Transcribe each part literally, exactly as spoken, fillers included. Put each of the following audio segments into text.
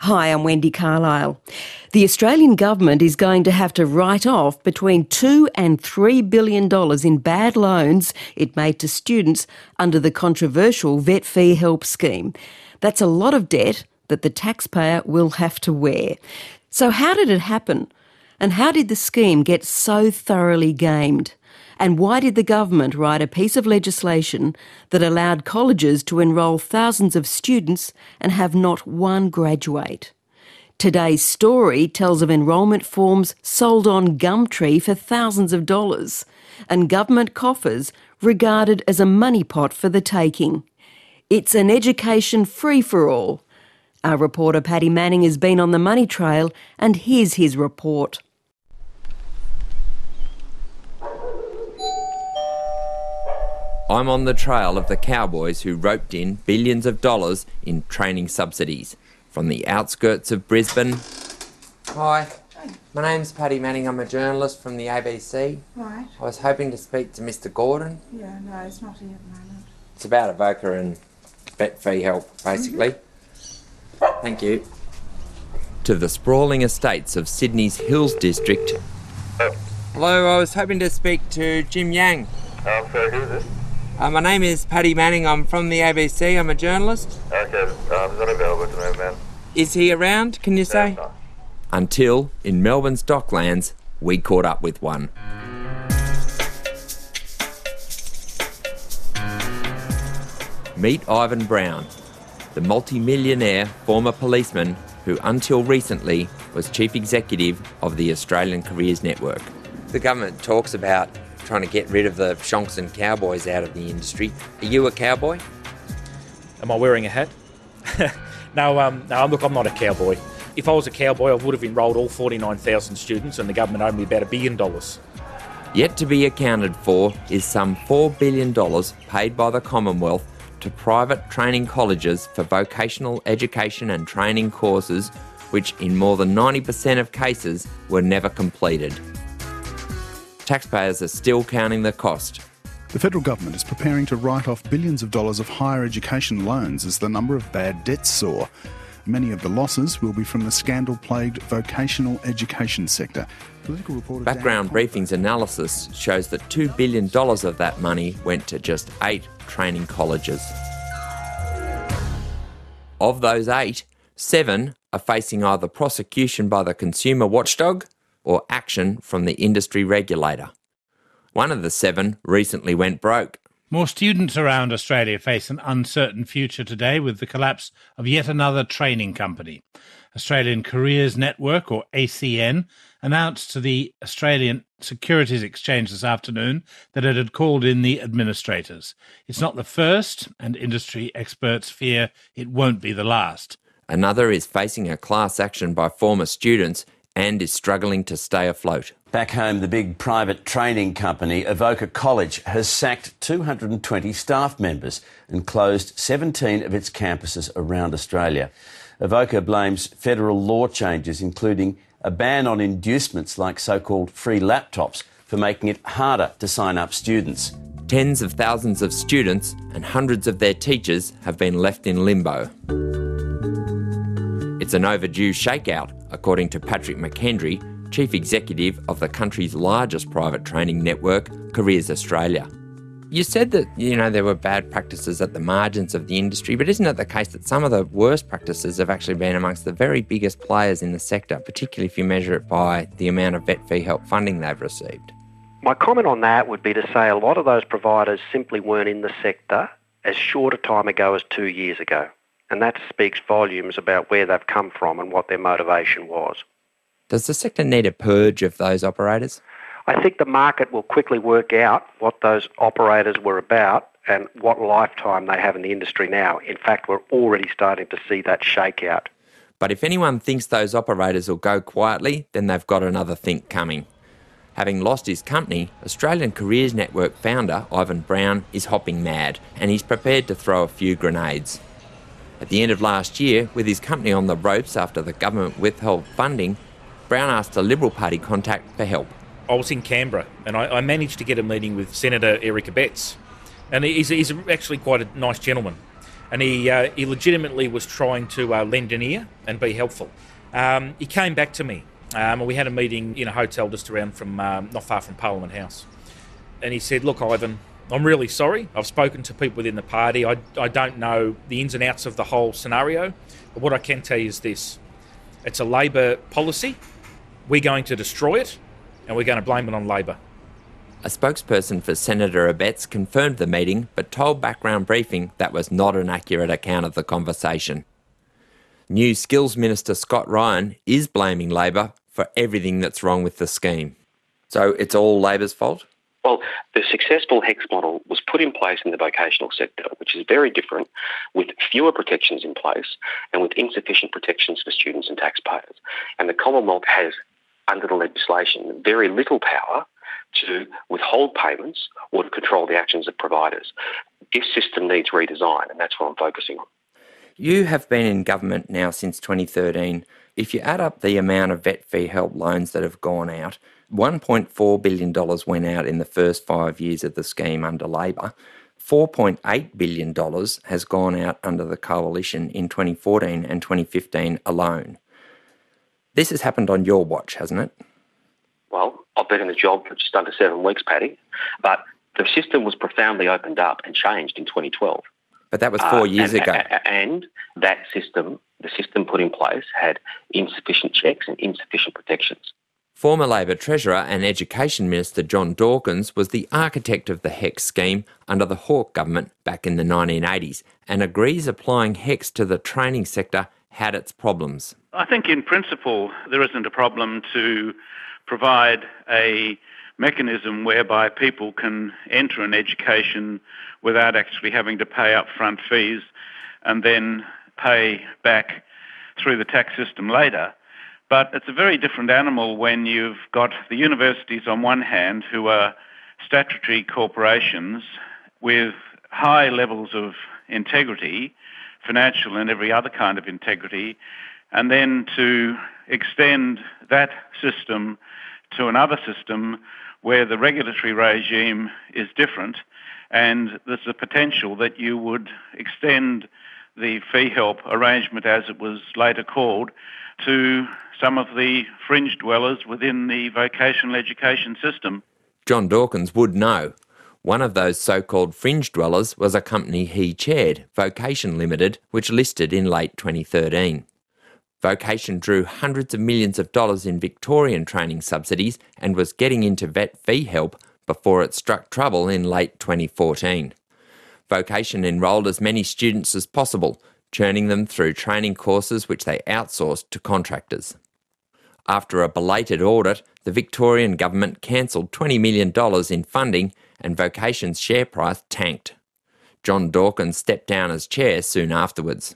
Hi, I'm Wendy Carlisle. The Australian government is going to have to write off between two and three billion dollars in bad loans it made to students under the controversial Vet Fee Help scheme. That's a lot of debt that the taxpayer will have to wear. So how did it happen? And how did the scheme get so thoroughly gamed? And why did the government write a piece of legislation that allowed colleges to enrol thousands of students and have not one graduate? Today's story tells of enrolment forms sold on Gumtree for thousands of dollars and government coffers regarded as a money pot for the taking. It's an education free-for-all. Our reporter Paddy Manning has been on the money trail, and here's his report. I'm on the trail of the cowboys who roped in billions of dollars in training subsidies from the outskirts of Brisbane. Hi, my name's Paddy Manning. I'm a journalist from the A B C. Right. I was hoping to speak to Mister Gordon. Yeah, no, it's not here at the moment. It's about Avoca and Vet Fee Help, basically. Mm-hmm. Thank you. To the sprawling estates of Sydney's Hills District. Oh. Hello, I was hoping to speak to Jim Yang. Um, so who's this? Uh, my name is Paddy Manning. I'm from the A B C. I'm a journalist. Okay, um, he's not available at the moment, man. Is he around, can you say? No, no. Until, in Melbourne's Docklands, we caught up with one. Meet Ivan Brown, the multi-millionaire former policeman who until recently was chief executive of the Australian Careers Network. The government talks about trying to get rid of the shonks and cowboys out of the industry. Are you a cowboy? Am I wearing a hat? no, um, no, look, I'm not a cowboy. If I was a cowboy, I would have enrolled all forty-nine thousand students and the government owed me about a billion dollars. Yet to be accounted for is some four billion dollars paid by the Commonwealth to private training colleges for vocational education and training courses, which in more than ninety percent of cases were never completed. Taxpayers are still counting the cost. The federal government is preparing to write off billions of dollars of higher education loans as the number of bad debts soar. Many of the losses will be from the scandal-plagued vocational education sector. Political reporter Background Briefing's analysis shows that two billion dollars of that money went to just eight training colleges. Of those eight, seven are facing either prosecution by the consumer watchdog or action from the industry regulator. One of the seven recently went broke. More students around Australia face an uncertain future today with the collapse of yet another training company. Australian Careers Network, or A C N, announced to the Australian Securities Exchange this afternoon that it had called in the administrators. It's not the first, and industry experts fear it won't be the last. Another is facing a class action by former students and is struggling to stay afloat. Back home, the big private training company Avoca College has sacked two hundred twenty staff members and closed seventeen of its campuses around Australia. Avoca blames federal law changes, including a ban on inducements like so-called free laptops, for making it harder to sign up students. Tens of thousands of students and hundreds of their teachers have been left in limbo. It's an overdue shakeout, according to Patrick McHenry, Chief Executive of the country's largest private training network, Careers Australia. You said that, you know, there were bad practices at the margins of the industry, but isn't it the case that some of the worst practices have actually been amongst the very biggest players in the sector, particularly if you measure it by the amount of Vet Fee Help funding they've received? My comment on that would be to say a lot of those providers simply weren't in the sector as short a time ago as two years ago. And that speaks volumes about where they've come from and what their motivation was. Does the sector need a purge of those operators? I think the market will quickly work out what those operators were about and what lifetime they have in the industry now. In fact, we're already starting to see that shakeout. But if anyone thinks those operators will go quietly, then they've got another think coming. Having lost his company, Australian Careers Network founder Ivan Brown is hopping mad, and he's prepared to throw a few grenades. At the end of last year, with his company on the ropes after the government withheld funding, Brown asked a Liberal Party contact for help. I was in Canberra and I, I managed to get a meeting with Senator Eric Abetz. And he's, he's actually quite a nice gentleman. and he uh, he legitimately was trying to uh, lend an ear and be helpful. Um, he came back to me, um, and we had a meeting in a hotel just around from um, not far from Parliament House, and he said, "Look, Ivan, I'm really sorry. I've spoken to people within the party. I I don't know the ins and outs of the whole scenario, but what I can tell you is this: it's a Labor policy. We're going to destroy it, and we're going to blame it on Labor." A spokesperson for Senator Abetz confirmed the meeting but told Background Briefing that was not an accurate account of the conversation. New Skills Minister Scott Ryan is blaming Labor for everything that's wrong with the scheme. So it's all Labor's fault? Well, the successful HECS model was put in place in the vocational sector, which is very different, with fewer protections in place and with insufficient protections for students and taxpayers. And the Commonwealth has, under the legislation, very little power to withhold payments or to control the actions of providers. This system needs redesign, and that's what I'm focusing on. You have been in government now since twenty thirteen. If you add up the amount of vet fee help loans that have gone out, one point four billion dollars went out in the first five years of the scheme under Labor. four point eight billion dollars has gone out under the Coalition in twenty fourteen and twenty fifteen alone. This has happened on your watch, hasn't it? Well, I've been in the job for just under seven weeks, Paddy, but the system was profoundly opened up and changed in twenty twelve. But that was four uh, years and, ago. And that system, the system put in place, had insufficient checks and insufficient protections. Former Labor Treasurer and Education Minister John Dawkins was the architect of the HECS scheme under the Hawke government back in the nineteen eighties and agrees applying HECS to the training sector had its problems. I think in principle there isn't a problem to provide a mechanism whereby people can enter an education without actually having to pay upfront fees and then pay back through the tax system later. But it's a very different animal when you've got the universities on one hand who are statutory corporations with high levels of integrity, financial and every other kind of integrity, and then to extend that system to another system where the regulatory regime is different, and there's a potential that you would extend the fee help arrangement, as it was later called, to some of the fringe dwellers within the vocational education system. John Dawkins would know. One of those so-called fringe dwellers was a company he chaired, Vocation Limited, which listed in late twenty thirteen. Vocation drew hundreds of millions of dollars in Victorian training subsidies and was getting into vet fee help before it struck trouble in late twenty fourteen. Vocation enrolled as many students as possible, churning them through training courses which they outsourced to contractors. After a belated audit, the Victorian government cancelled twenty million dollars in funding and Vocation's share price tanked. John Dawkins stepped down as chair soon afterwards.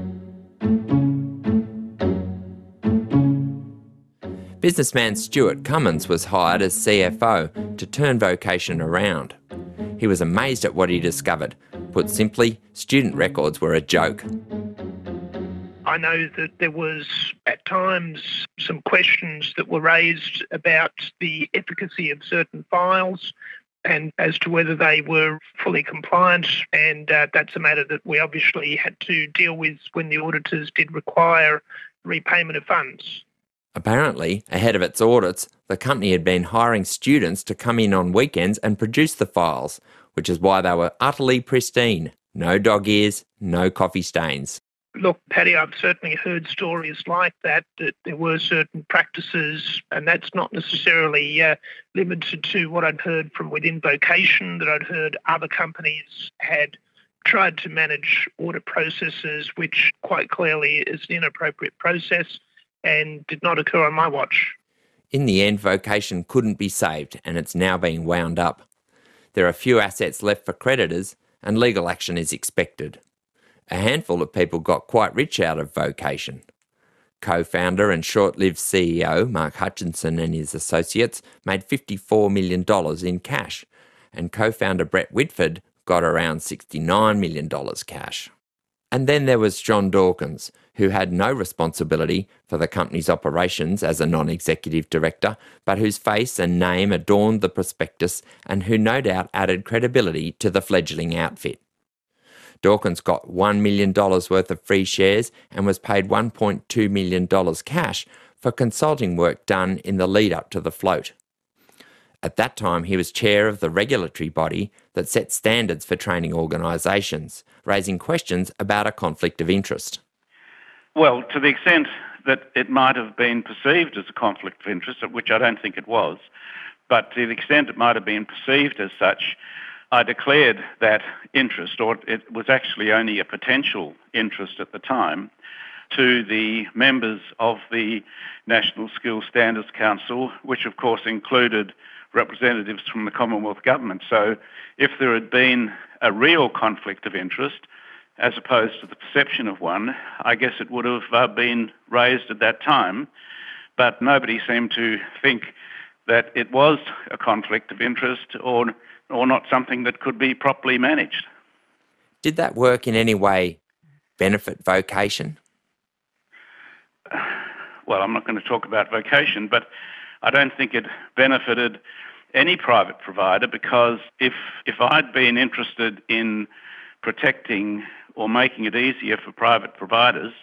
Businessman Stuart Cummins was hired as C F O to turn Vocation around. He was amazed at what he discovered. Put simply, student records were a joke. I know that there was, at times, some questions that were raised about the efficacy of certain files and as to whether they were fully compliant, and uh, that's a matter that we obviously had to deal with when the auditors did require repayment of funds. Apparently, ahead of its audits, the company had been hiring students to come in on weekends and produce the files, which is why they were utterly pristine. No dog ears, no coffee stains. Look, Paddy, I've certainly heard stories like that, that there were certain practices, and that's not necessarily uh, limited to what I'd heard from within Vocation, that I'd heard other companies had tried to manage audit processes, which quite clearly is an inappropriate process and did not occur on my watch. In the end, Vocation couldn't be saved, and it's now being wound up. There are few assets left for creditors, and legal action is expected. A handful of people got quite rich out of Vocation. Co-founder and short-lived C E O Mark Hutchinson and his associates made fifty-four million dollars in cash, and co-founder Brett Whitford got around sixty-nine million dollars cash. And then there was John Dawkins, who had no responsibility for the company's operations as a non-executive director, but whose face and name adorned the prospectus and who no doubt added credibility to the fledgling outfit. Dawkins got one million dollars worth of free shares and was paid one point two million dollars cash for consulting work done in the lead up to the float. At that time, he was chair of the regulatory body that set standards for training organisations, raising questions about a conflict of interest. Well, to the extent that it might have been perceived as a conflict of interest, which I don't think it was, but to the extent it might have been perceived as such, I declared that interest, or it was actually only a potential interest at the time, to the members of the National Skills Standards Council, which of course included representatives from the Commonwealth Government. So if there had been a real conflict of interest, as opposed to the perception of one, I guess it would have uh, been raised at that time. But nobody seemed to think that it was a conflict of interest or, or not something that could be properly managed. Did that work in any way benefit vocation? Well, I'm not going to talk about vocation, but I don't think it benefited any private provider, because if if I'd been interested in protecting or making it easier for private providers,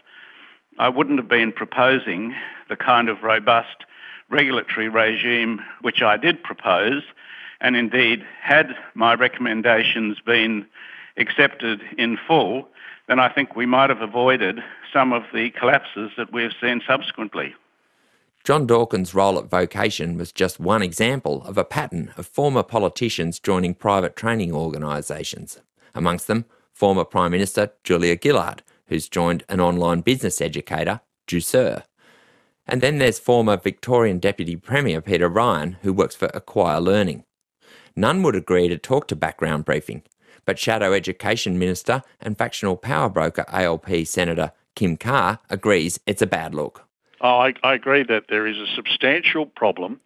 I wouldn't have been proposing the kind of robust regulatory regime which I did propose, and indeed, had my recommendations been accepted in full, then I think we might have avoided some of the collapses that we've seen subsequently. John Dawkins' role at Vocation was just one example of a pattern of former politicians joining private training organisations. Amongst them, former Prime Minister Julia Gillard, who's joined an online business educator, Jusseur. And then there's former Victorian Deputy Premier Peter Ryan, who works for Acquire Learning. None would agree to talk to Background Briefing, but Shadow Education Minister and factional power broker A L P Senator Kim Carr agrees it's a bad look. Oh, I, I agree that there is a substantial problem,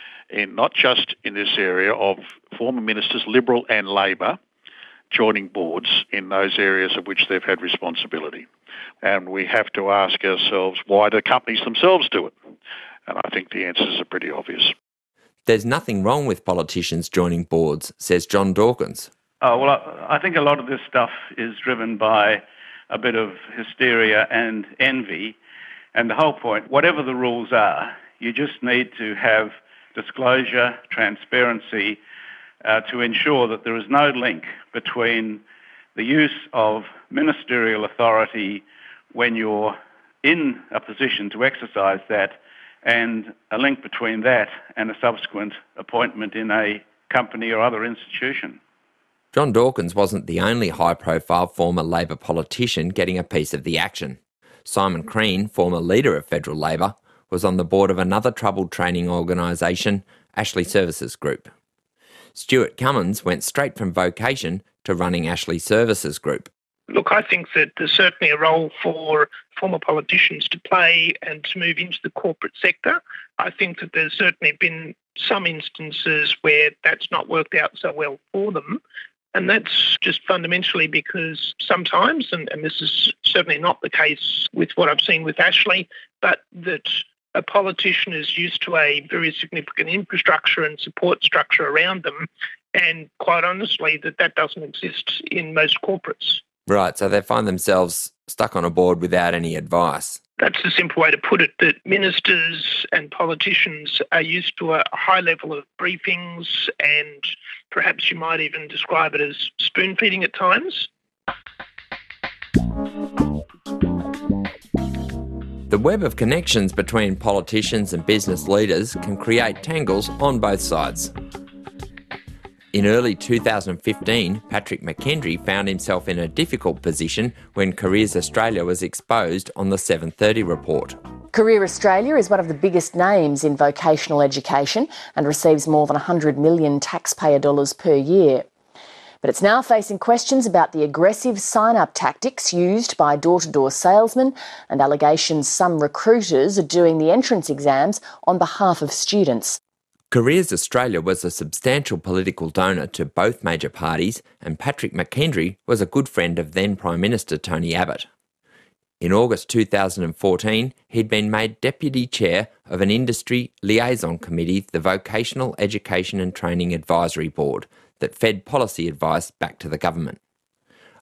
in not just in this area of former ministers, Liberal and Labor, joining boards in those areas of which they've had responsibility. And we have to ask ourselves, why do companies themselves do it? And I think the answers are pretty obvious. There's nothing wrong with politicians joining boards, says John Dawkins. Oh, well, I, I think a lot of this stuff is driven by a bit of hysteria and envy. And the whole point, whatever the rules are, you just need to have disclosure, transparency, uh, to ensure that there is no link between the use of ministerial authority when you're in a position to exercise that, and a link between that and a subsequent appointment in a company or other institution. John Dawkins wasn't the only high-profile former Labor politician getting a piece of the action. Simon Crean, former leader of Federal Labor, was on the board of another troubled training organisation, Ashley Services Group. Stuart Cummins went straight from Vocation to running Ashley Services Group. Look, I think that there's certainly a role for former politicians to play and to move into the corporate sector. I think that there's certainly been some instances where that's not worked out so well for them. And that's just fundamentally because sometimes, and, and this is certainly not the case with what I've seen with Ashley, but that a politician is used to a very significant infrastructure and support structure around them, and quite honestly, that that doesn't exist in most corporates. Right, so they find themselves stuck on a board without any advice. That's the simple way to put it, that ministers and politicians are used to a high level of briefings, and perhaps you might even describe it as spoon-feeding at times. The web of connections between politicians and business leaders can create tangles on both sides. In early two thousand fifteen, Patrick McKendry found himself in a difficult position when Careers Australia was exposed on the seven thirty report. Career Australia is one of the biggest names in vocational education and receives more than one hundred million taxpayer dollars per year. But it's now facing questions about the aggressive sign-up tactics used by door-to-door salesmen and allegations some recruiters are doing the entrance exams on behalf of students. Careers Australia was a substantial political donor to both major parties, and Patrick McKendry was a good friend of then Prime Minister Tony Abbott. In August two thousand fourteen, he'd been made Deputy Chair of an industry liaison committee, the Vocational Education and Training Advisory Board, that fed policy advice back to the government.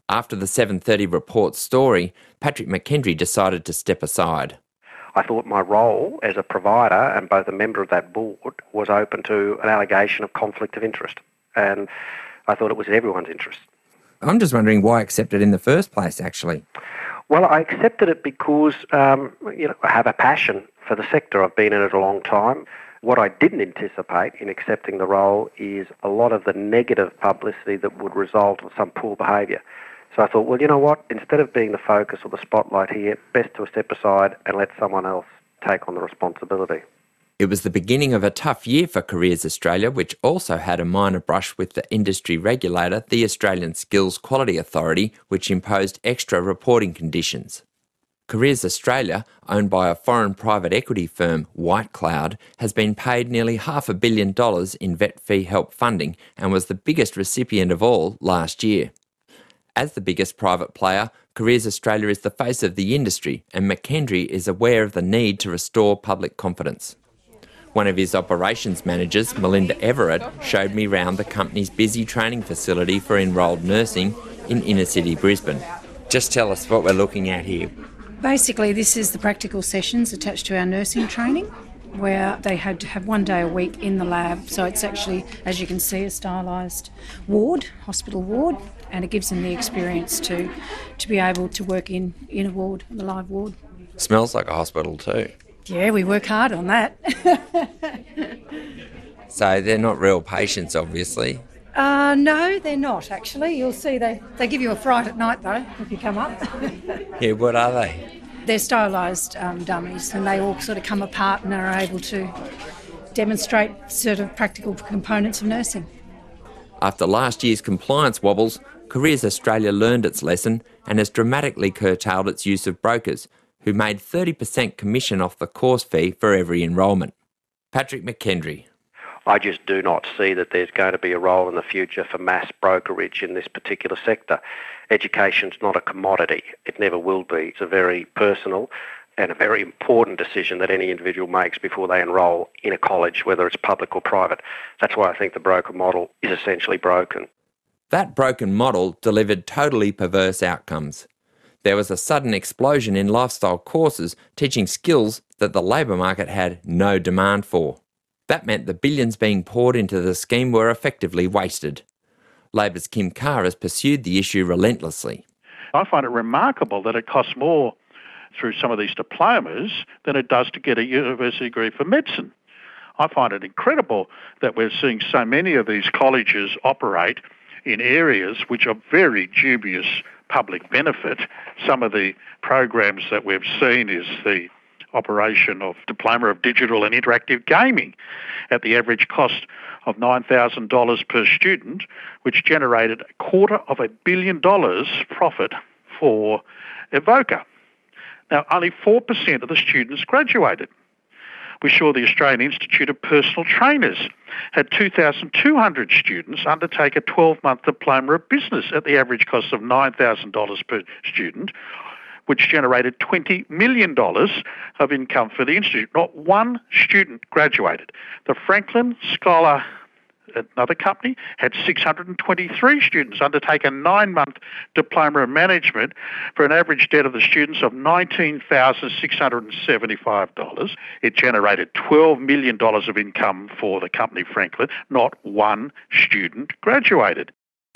After the seven thirty report story, Patrick McKendry decided to step aside. I thought my role as a provider and both a member of that board was open to an allegation of conflict of interest, and I thought it was in everyone's interest. I'm just wondering why accept it in the first place, actually. Well, I accepted it because um, you know, I have a passion for the sector. I've been in it a long time. What I didn't anticipate in accepting the role is a lot of the negative publicity that would result of some poor behaviour. So I thought, well, you know what, instead of being the focus or the spotlight here, best to step aside and let someone else take on the responsibility. It was the beginning of a tough year for Careers Australia, which also had a minor brush with the industry regulator, the Australian Skills Quality Authority, which imposed extra reporting conditions. Careers Australia, owned by a foreign private equity firm, White Cloud, has been paid nearly half a billion dollars in vet fee help funding and was the biggest recipient of all last year. As the biggest private player, Careers Australia is the face of the industry, and McKendry is aware of the need to restore public confidence. One of his operations managers, Melinda Everett, showed me round the company's busy training facility for enrolled nursing in inner city Brisbane. Just tell us what we're looking at here. Basically, this is the practical sessions attached to our nursing training, where they had to have one day a week in the lab. So it's actually, as you can see, a stylised ward, hospital ward, and it gives them the experience to to be able to work in, in a ward, a live ward. Smells like a hospital too. Yeah, we work hard on that. So they're not real patients, obviously. Uh, no, they're not, actually. You'll see they, they give you a fright at night, though, if you come up. Yeah, what are they? They're stylised um, dummies, and they all sort of come apart and are able to demonstrate sort of practical components of nursing. After last year's compliance wobbles, Careers Australia learned its lesson and has dramatically curtailed its use of brokers, who made thirty percent commission off the course fee for every enrolment. Patrick McKendry. I just do not see that there's going to be a role in the future for mass brokerage in this particular sector. Education's not a commodity. It never will be. It's a very personal and a very important decision that any individual makes before they enrol in a college, whether it's public or private. That's why I think the broker model is essentially broken. That broken model delivered totally perverse outcomes. There was a sudden explosion in lifestyle courses teaching skills that the labour market had no demand for. That meant the billions being poured into the scheme were effectively wasted. Labor's Kim Carr has pursued the issue relentlessly. I find it remarkable that it costs more through some of these diplomas than it does to get a university degree for medicine. I find it incredible that we're seeing so many of these colleges operate in areas which are very dubious public benefit. Some of the programs that we've seen is the operation of Diploma of Digital and Interactive Gaming at the average cost of nine thousand dollars per student, which generated a quarter of a billion dollars profit for Evoca. Now, only four percent of the students graduated. We saw the Australian Institute of Personal Trainers had two thousand two hundred students undertake a twelve-month diploma of business at the average cost of nine thousand dollars per student, which generated twenty million dollars of income for the institute. Not one student graduated. The Franklin Scholar, another company, had six hundred twenty-three students undertake a nine-month diploma of management for an average debt of the students of nineteen thousand six hundred seventy-five dollars. It generated twelve million dollars of income for the company Franklin. Not one student graduated.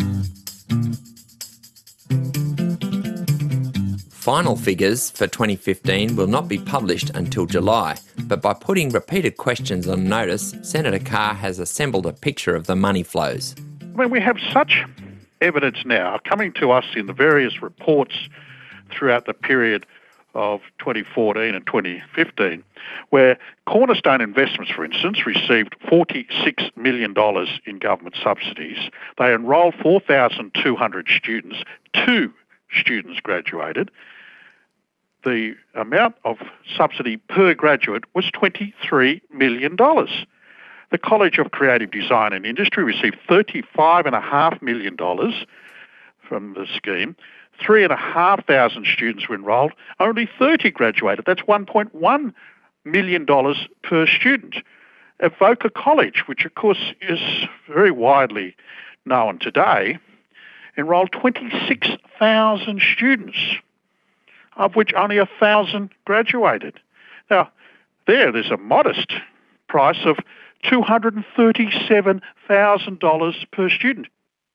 Final figures for twenty fifteen will not be published until July, but by putting repeated questions on notice, Senator Carr has assembled a picture of the money flows. I mean, we have such evidence now coming to us in the various reports throughout the period of twenty fourteen and twenty fifteen, where Cornerstone Investments, for instance, received forty-six million dollars in government subsidies. They enrolled four thousand two hundred students. Two students graduated. The amount of subsidy per graduate was twenty-three million dollars. The College of Creative Design and Industry received thirty-five point five million dollars from the scheme. Three and a half thousand students were enrolled. Only thirty graduated. That's one point one million dollars per student. Evoca College, which of course is very widely known today, enrolled twenty-six thousand students, of which only one thousand graduated. Now, there, there's a modest price of two hundred thirty-seven thousand dollars per student.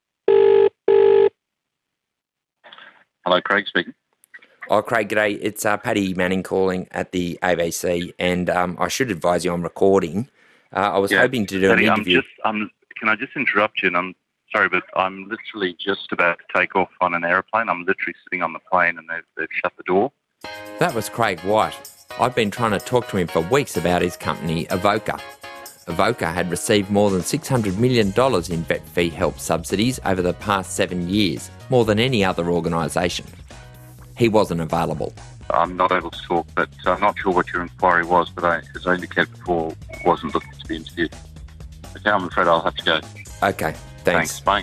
Hello, Craig speaking. Oh, Craig, g'day. It's uh, Paddy Manning calling at the A B C, and um, I should advise you I'm recording. Uh, I was yeah, hoping to do Paddy, an interview. I'm just, I'm, can I just interrupt you? And I'm sorry, but I'm literally just about to take off on an aeroplane. I'm literally sitting on the plane, and they've, they've shut the door. That was Craig White. I've been trying to talk to him for weeks about his company, Avoca. Avoca had received more than six hundred million dollars in vet fee help subsidies over the past seven years, more than any other organisation. He wasn't available. I'm not able to talk, but I'm not sure what your inquiry was, but I, as I indicated before, wasn't looking to be interviewed. Okay, I'm afraid I'll have to go. Okay, thanks. Thanks, bye.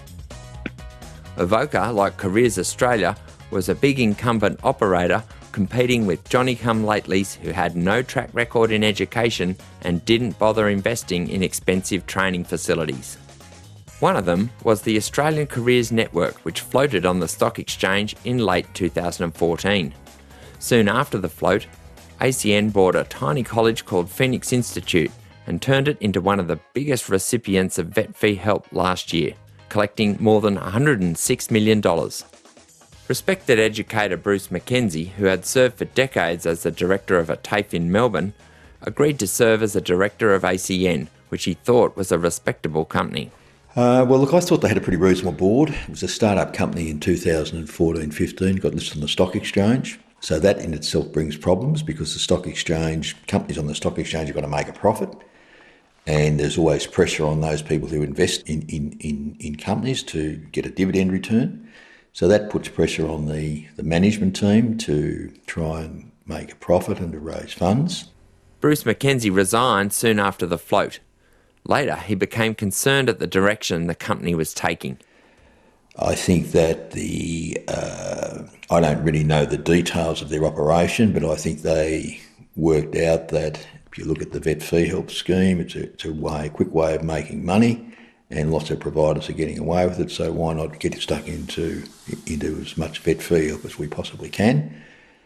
Avoca, like Careers Australia, was a big incumbent operator competing with Johnny-come-latelys who had no track record in education and didn't bother investing in expensive training facilities. One of them was the Australian Careers Network, which floated on the stock exchange in late two thousand fourteen. Soon after the float, A C N bought a tiny college called Phoenix Institute and turned it into one of the biggest recipients of vet fee help last year, collecting more than one hundred six million dollars. Respected educator Bruce Mackenzie, who had served for decades as the director of a TAFE in Melbourne, agreed to serve as a director of A C N, which he thought was a respectable company. Uh, well, look, I thought they had a pretty reasonable board. It was a start-up company in two thousand fourteen fifteen, got listed on the stock exchange. So that in itself brings problems because the stock exchange, companies on the stock exchange have got to make a profit. And there's always pressure on those people who invest in, in, in, in companies to get a dividend return. So that puts pressure on the, the management team to try and make a profit and to raise funds. Bruce Mackenzie resigned soon after the float. Later, he became concerned at the direction the company was taking. I think that the, uh, I don't really know the details of their operation, but I think they worked out that if you look at the vet fee help scheme, it's a, it's a way, a quick way of making money, and lots of providers are getting away with it, so why not get stuck into, into as much vet fee help as we possibly can.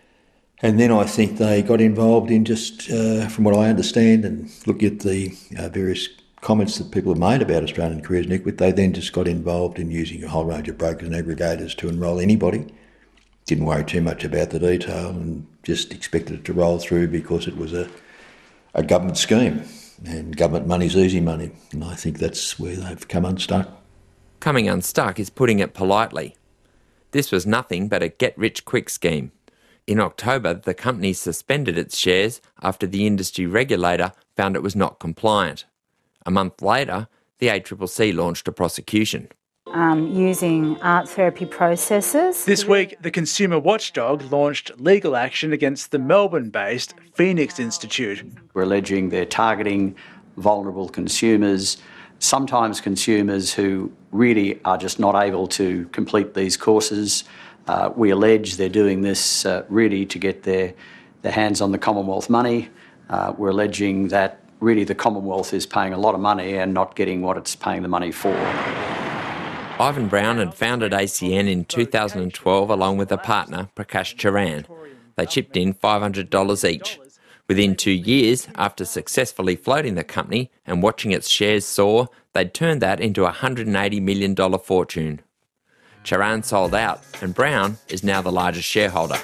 And then I think they got involved in just, uh, from what I understand, and looking at the uh, various comments that people have made about Australian Careers Network, they then just got involved in using a whole range of brokers and aggregators to enrol anybody. Didn't worry too much about the detail and just expected it to roll through because it was a, a government scheme. And government money's easy money. And I think that's where they've come unstuck. Coming unstuck is putting it politely. This was nothing but a get-rich-quick scheme. In October, the company suspended its shares after the industry regulator found it was not compliant. A month later, the A C C C launched a prosecution. Um, using art therapy processes. This week, the consumer watchdog launched legal action against the Melbourne-based Phoenix Institute. We're alleging they're targeting vulnerable consumers, sometimes consumers who really are just not able to complete these courses. Uh, we allege they're doing this uh, really to get their, their hands on the Commonwealth money. Uh, we're alleging that really the Commonwealth is paying a lot of money and not getting what it's paying the money for. Ivan Brown had founded A C N in two thousand twelve along with a partner, Prakash Charan. They chipped in five hundred dollars each. Within two years, after successfully floating the company and watching its shares soar, they'd turned that into a one hundred eighty million dollars fortune. Charan sold out, and Brown is now the largest shareholder.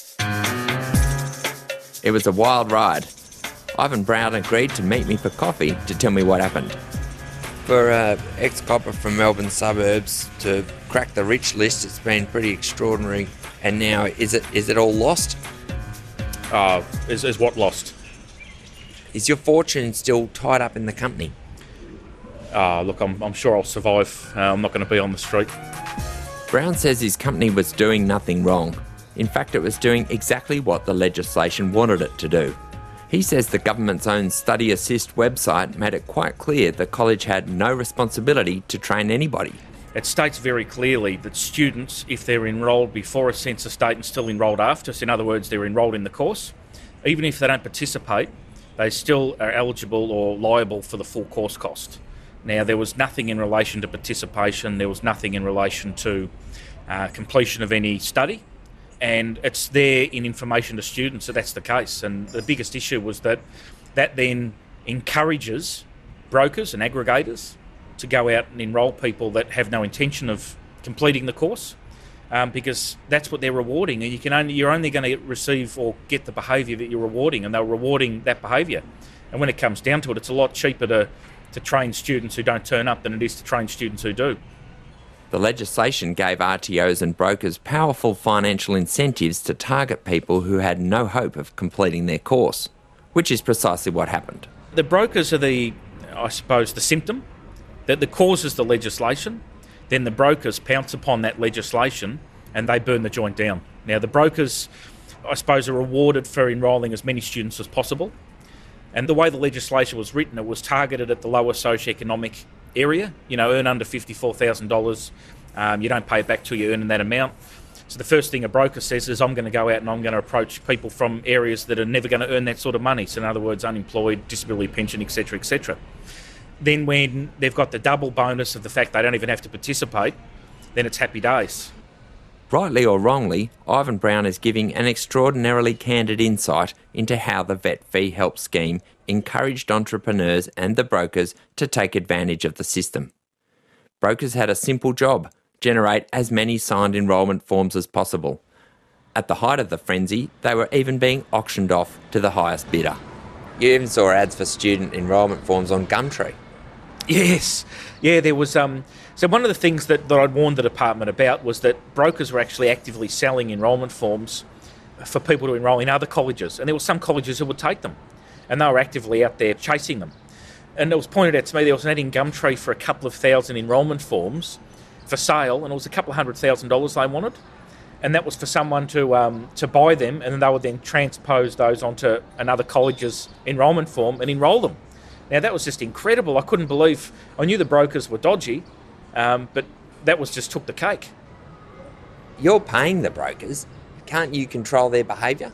It was a wild ride. Ivan Brown agreed to meet me for coffee to tell me what happened. For an uh, ex-copper from Melbourne suburbs to crack the rich list, it's been pretty extraordinary. And now, is it is it all lost? Uh, is, is what lost? Is your fortune still tied up in the company? Uh, look, I'm, I'm sure I'll survive. Uh, I'm not going to be on the street. Brown says his company was doing nothing wrong. In fact, it was doing exactly what the legislation wanted it to do. He says the government's own Study Assist website made it quite clear the college had no responsibility to train anybody. It states very clearly that students, if they're enrolled before a census date and still enrolled after, so in other words, they're enrolled in the course, even if they don't participate, they still are eligible or liable for the full course cost. Now, there was nothing in relation to participation, there was nothing in relation to uh, completion of any study, and it's there in information to students that that's the case. And the biggest issue was that that then encourages brokers and aggregators to go out and enrol people that have no intention of completing the course, um, because that's what they're rewarding, and you can only you're only going to receive or get the behaviour that you're rewarding, and they're rewarding that behaviour. And when it comes down to it, it's a lot cheaper to, to train students who don't turn up than it is to train students who do. The legislation gave R T Os and brokers powerful financial incentives to target people who had no hope of completing their course, which is precisely what happened. The brokers are the, I suppose, the symptom. That the cause is the legislation, then the brokers pounce upon that legislation and they burn the joint down. Now, the brokers, I suppose, are rewarded for enrolling as many students as possible. And the way the legislation was written, it was targeted at the lower socioeconomic area. You know, earn under fifty-four thousand dollars, um, you don't pay it back till you earn in that amount. So the first thing a broker says is, I'm going to go out and I'm going to approach people from areas that are never going to earn that sort of money. So in other words, unemployed, disability pension, et cetera, et cetera. Then when they've got the double bonus of the fact they don't even have to participate, then it's happy days. Rightly or wrongly, Ivan Brown is giving an extraordinarily candid insight into how the Vet Fee Help scheme encouraged entrepreneurs and the brokers to take advantage of the system. Brokers had a simple job: generate as many signed enrolment forms as possible. At the height of the frenzy, they were even being auctioned off to the highest bidder. You even saw ads for student enrolment forms on Gumtree. Yes, yeah, there was... Um, so one of the things that, that I'd warned the department about was that brokers were actually actively selling enrolment forms for people to enrol in other colleges, and there were some colleges who would take them, and they were actively out there chasing them. And it was pointed out to me there was an ad in Gumtree for a couple of thousand enrolment forms for sale, and it was a couple of hundred thousand dollars they wanted, and that was for someone to um, to buy them, and then they would then transpose those onto another college's enrolment form and enrol them. Now, that was just incredible. I couldn't believe... I knew the brokers were dodgy, um, but that was just took the cake. You're paying the brokers. Can't you control their behaviour?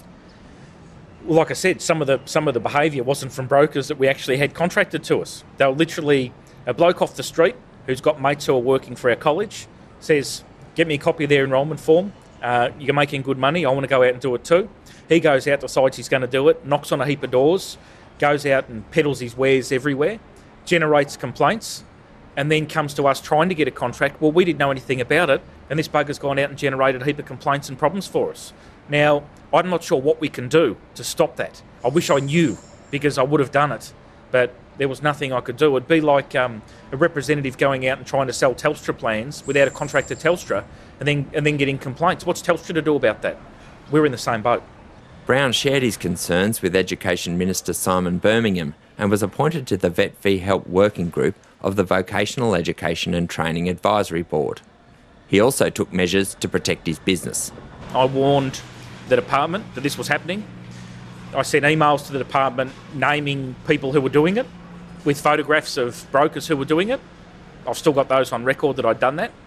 Well, like I said, some of the some of the behaviour wasn't from brokers that we actually had contracted to us. They were literally a bloke off the street who's got mates who are working for our college, says, get me a copy of their enrolment form. Uh, you're making good money. I want to go out and do it too. He goes out, decides he's going to do it, knocks on a heap of doors, goes out and peddles his wares everywhere, generates complaints, and then comes to us trying to get a contract. Well, we didn't know anything about it, and this bugger's gone out and generated a heap of complaints and problems for us. Now, I'm not sure what we can do to stop that. I wish I knew, because I would have done it, but there was nothing I could do. It'd be like um, a representative going out and trying to sell Telstra plans without a contract to Telstra, and then and then getting complaints. What's Telstra to do about that? We're in the same boat. Brown shared his concerns with Education Minister Simon Birmingham and was appointed to the Vet Fee Help Working Group of the Vocational Education and Training Advisory Board. He also took measures to protect his business. I warned the department that this was happening. I sent emails to the department naming people who were doing it, with photographs of brokers who were doing it. I've still got those on record that I'd done that.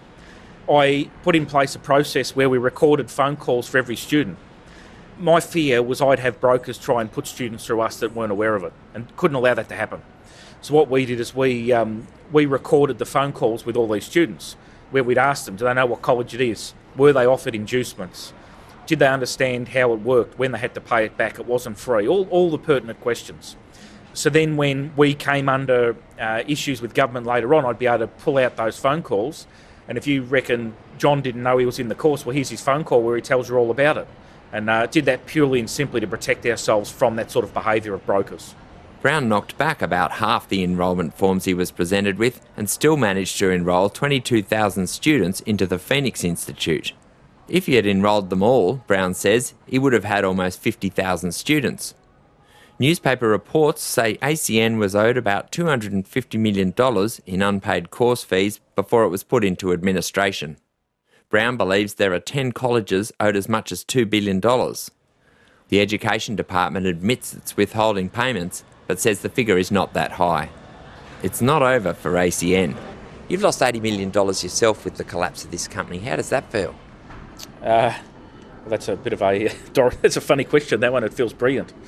I put in place a process where we recorded phone calls for every student. My fear was I'd have brokers try and put students through us that weren't aware of it, and couldn't allow that to happen. So what we did is we um, we recorded the phone calls with all these students, where we'd ask them, do they know what college it is? Were they offered inducements? Did they understand how it worked, when they had to pay it back? It wasn't free. All, all the pertinent questions. So then when we came under uh, issues with government later on, I'd be able to pull out those phone calls. And if you reckon John didn't know he was in the course, well, here's his phone call where he tells you all about it. And uh, did that purely and simply to protect ourselves from that sort of behaviour of brokers. Brown knocked back about half the enrolment forms he was presented with and still managed to enrol twenty-two thousand students into the Phoenix Institute. If he had enrolled them all, Brown says, he would have had almost fifty thousand students. Newspaper reports say A C N was owed about two hundred fifty million dollars in unpaid course fees before it was put into administration. Brown believes there are ten colleges owed as much as two billion dollars. The Education Department admits it's withholding payments, but says the figure is not that high. It's not over for A C N. You've lost eighty million dollars yourself with the collapse of this company. How does that feel? Uh, well, that's a bit of a... that's a funny question, that one. It feels brilliant.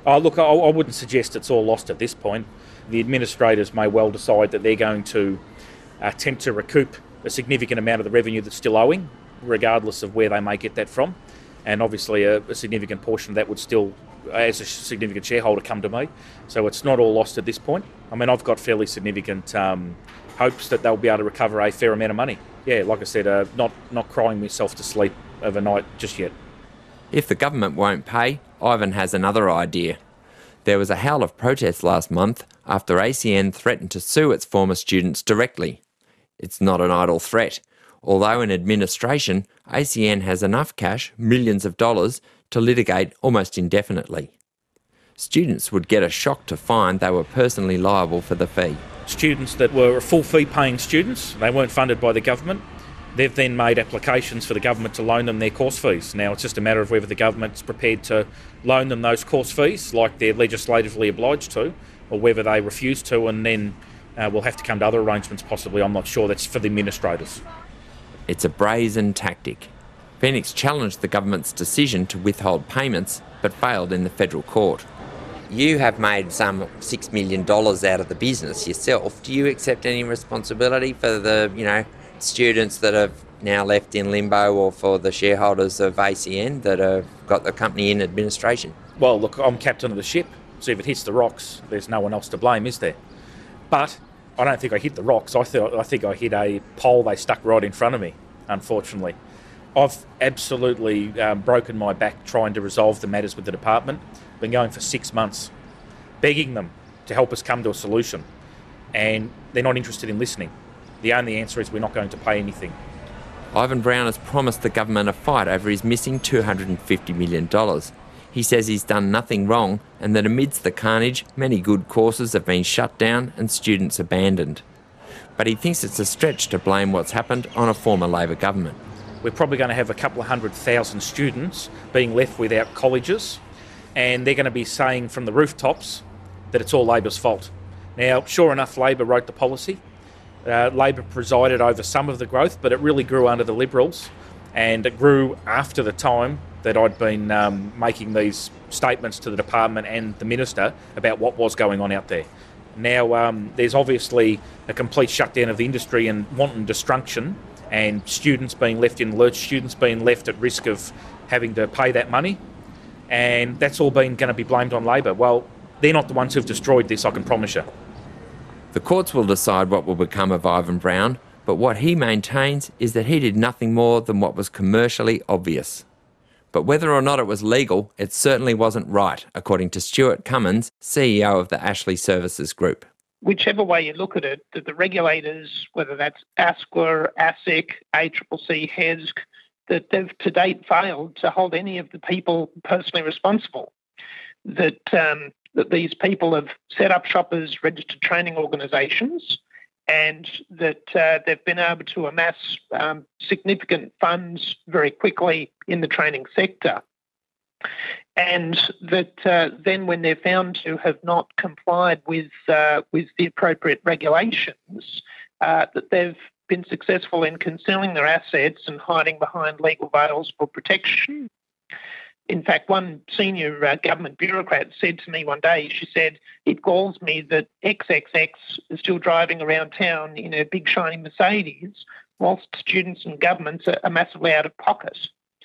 Oh, look, I, I wouldn't suggest it's all lost at this point. The administrators may well decide that they're going to attempt to recoup a significant amount of the revenue that's still owing, regardless of where they may get that from. And obviously a, a significant portion of that would still, as a significant shareholder, come to me. So it's not all lost at this point. I mean, I've got fairly significant um, hopes that they'll be able to recover a fair amount of money. Yeah, like I said, uh, not, not crying myself to sleep overnight just yet. If the government won't pay, Ivan has another idea. There was a howl of protest last month after A C N threatened to sue its former students directly. It's not an idle threat, although in administration, A C N has enough cash, millions of dollars, to litigate almost indefinitely. Students would get a shock to find they were personally liable for the fee. Students that were full fee paying students, they weren't funded by the government. They've then made applications for the government to loan them their course fees. Now it's just a matter of whether the government's prepared to loan them those course fees like they're legislatively obliged to, or whether they refuse to, and then uh, we'll have to come to other arrangements possibly. I'm not sure. That's for the administrators. It's a brazen tactic. Phoenix challenged the government's decision to withhold payments, but failed in the federal court. You have made some six million dollars out of the business yourself. Do you accept any responsibility for the, you know, students that have now left in limbo, or for the shareholders of A C N that have got the company in administration? Well, look, I'm captain of the ship, so if it hits the rocks, there's no one else to blame, is there? But I don't think I hit the rocks. I, th- I think I hit a pole they stuck right in front of me, unfortunately. I've absolutely um, broken my back trying to resolve the matters with the department. Been going for six months, begging them to help us come to a solution, and they're not interested in listening. The only answer is we're not going to pay anything. Ivan Brown has promised the government a fight over his missing two hundred fifty million dollars. He says he's done nothing wrong, and that amidst the carnage, many good courses have been shut down and students abandoned. But he thinks it's a stretch to blame what's happened on a former Labor government. We're probably going to have a couple of hundred thousand students being left without colleges, and they're going to be saying from the rooftops that it's all Labor's fault. Now, sure enough, Labor wrote the policy. Uh, Labor presided over some of the growth, but it really grew under the Liberals, and it grew after the time that I'd been um, making these statements to the department and the minister about what was going on out there. Now, um, there's obviously a complete shutdown of the industry and wanton destruction, and students being left in the lurch, students being left at risk of having to pay that money, and that's all been going to be blamed on Labor. Well, they're not the ones who've destroyed this, I can promise you. The courts will decide what will become of Ivan Brown, but what he maintains is that he did nothing more than what was commercially obvious. But whether or not it was legal, it certainly wasn't right, according to Stuart Cummins, C E O of the Ashley Services Group. Whichever way you look at it, that the regulators, whether that's ASQA, ASIC, A C C C, H E S C, that they've to date failed to hold any of the people personally responsible. That um, that these people have set up shop as registered training organisations, and that uh, they've been able to amass um, significant funds very quickly in the training sector. And that uh, then when they're found to have not complied with uh, with the appropriate regulations, uh, that they've been successful in concealing their assets and hiding behind legal veils for protection. In fact, one senior uh, government bureaucrat said to me one day, she said, "It galls me that X X X is still driving around town in a big shiny Mercedes, whilst students and governments are, are massively out of pocket."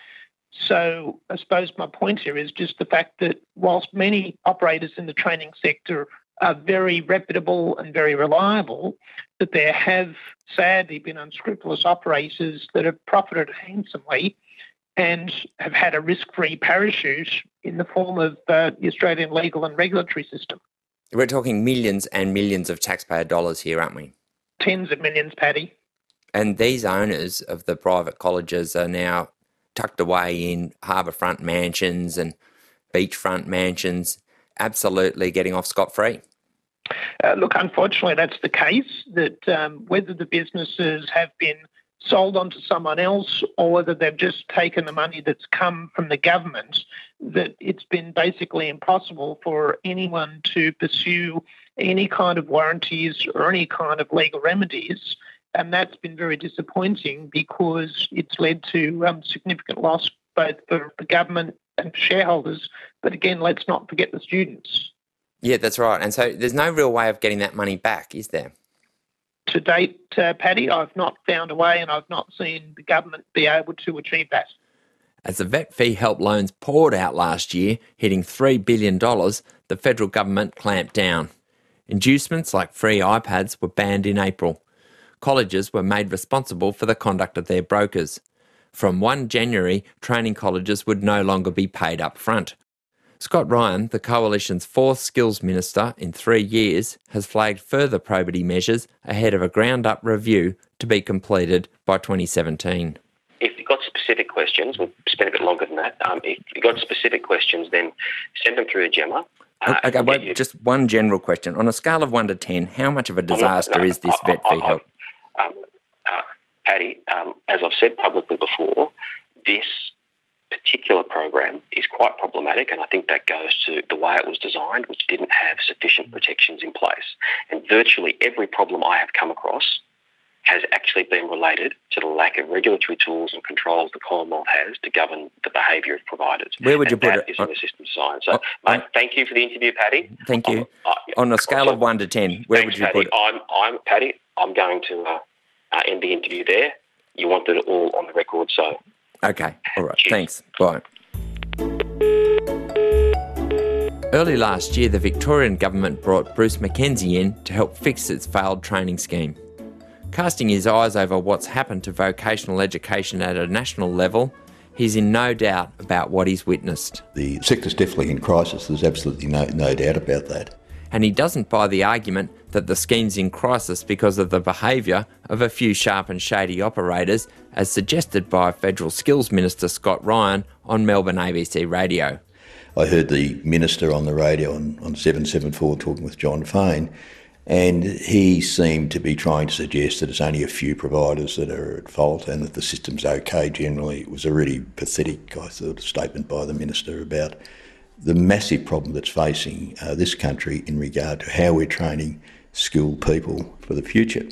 So I suppose my point here is just the fact that whilst many operators in the training sector are very reputable and very reliable, that there have sadly been unscrupulous operators that have profited handsomely and have had a risk-free parachute in the form of uh, the Australian legal and regulatory system. We're talking millions and millions of taxpayer dollars here, aren't we? Tens of millions, Paddy. And these owners of the private colleges are now tucked away in harbourfront mansions and beachfront mansions, absolutely getting off scot-free. Uh, look, unfortunately, that's the case, that um, whether the businesses have been sold on to someone else or whether they've just taken the money that's come from the government, that it's been basically impossible for anyone to pursue any kind of warranties or any kind of legal remedies. And that's been very disappointing because it's led to um, significant loss both for the government and shareholders. But again, let's not forget the students. Yeah, that's right. And so there's no real way of getting that money back, is there? To date, uh, Paddy, I've not found a way, and I've not seen the government be able to achieve that. As the vet fee help loans poured out last year, hitting three billion dollars, the federal government clamped down. Inducements like free iPads were banned in April. Colleges were made responsible for the conduct of their brokers. From the first of January, training colleges would no longer be paid up front. Scott Ryan, the Coalition's fourth skills minister in three years, has flagged further probity measures ahead of a ground-up review to be completed by twenty seventeen. If you've got specific questions, we'll spend a bit longer than that. Um, if you've got specific questions, then send them through to Gemma. Uh, okay, wait, you... just one general question. On a scale of one to ten, how much of a disaster no, is this I, vet fee I, I, help? Um, uh, Paddy, um, as I've said publicly before, this particular program is quite problematic, and I think that goes to the way it was designed, which didn't have sufficient protections in place. And virtually every problem I have come across has actually been related to the lack of regulatory tools and controls the Commonwealth has to govern the behaviour of providers. Where would you and put that it? is in the system design. So, oh, mate, thank you for the interview, Paddy. Thank you. Uh, On a scale of one to ten, where thanks, would you Paddy. put it? I'm, I'm Paddy. I'm going to uh, uh, end the interview there. You wanted it all on the record, so. Okay, all right. Cheers. Thanks. Bye. Early last year, the Victorian government brought Bruce Mackenzie in to help fix its failed training scheme. Casting his eyes over what's happened to vocational education at a national level, he's in no doubt about what he's witnessed. The sector's definitely in crisis, there's absolutely no, no doubt about that. And he doesn't buy the argument that the scheme's in crisis because of the behaviour of a few sharp and shady operators, as suggested by Federal Skills Minister Scott Ryan on Melbourne A B C Radio. I heard the minister on the radio on, on seven seven four talking with John Fain, and he seemed to be trying to suggest that it's only a few providers that are at fault and that the system's okay generally. It was a really pathetic, I thought, statement by the minister about the massive problem that's facing uh, this country in regard to how we're training skilled people for the future.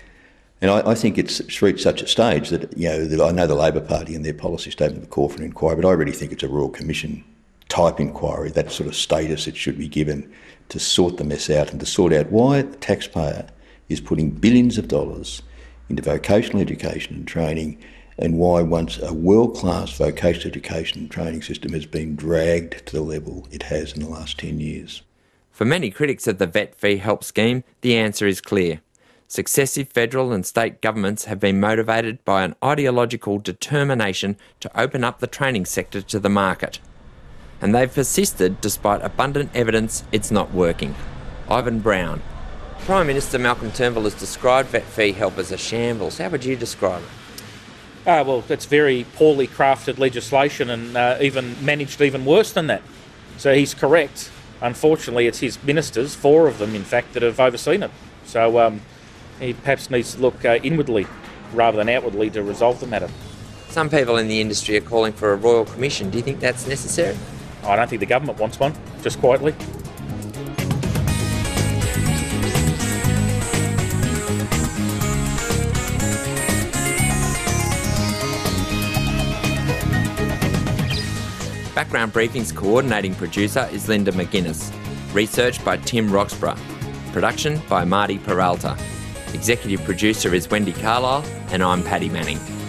And I, I think it's, it's reached such a stage that, you know, that I know the Labor Party and their policy statement would call for an inquiry, but I really think it's a Royal Commission type inquiry, that sort of status it should be given to sort the mess out and to sort out why the taxpayer is putting billions of dollars into vocational education and training, and why once a world-class vocational education and training system has been dragged to the level it has in the last ten years. For many critics of the vet fee help scheme, the answer is clear. Successive federal and state governments have been motivated by an ideological determination to open up the training sector to the market. And they've persisted despite abundant evidence it's not working. Ivan Brown. Prime Minister Malcolm Turnbull has described vet fee help as a shambles. How would you describe it? Uh, well, that's very poorly crafted legislation and uh, even managed even worse than that. So he's correct. Unfortunately, it's his ministers, four of them in fact, that have overseen it. So um, he perhaps needs to look uh, inwardly rather than outwardly to resolve the matter. Some people in the industry are calling for a royal commission. Do you think that's necessary? I don't think the government wants one, just quietly. Background Briefing's coordinating producer is Linda McGuinness. Research by Tim Roxburgh. Production by Marty Peralta. Executive producer is Wendy Carlisle, and I'm Paddy Manning.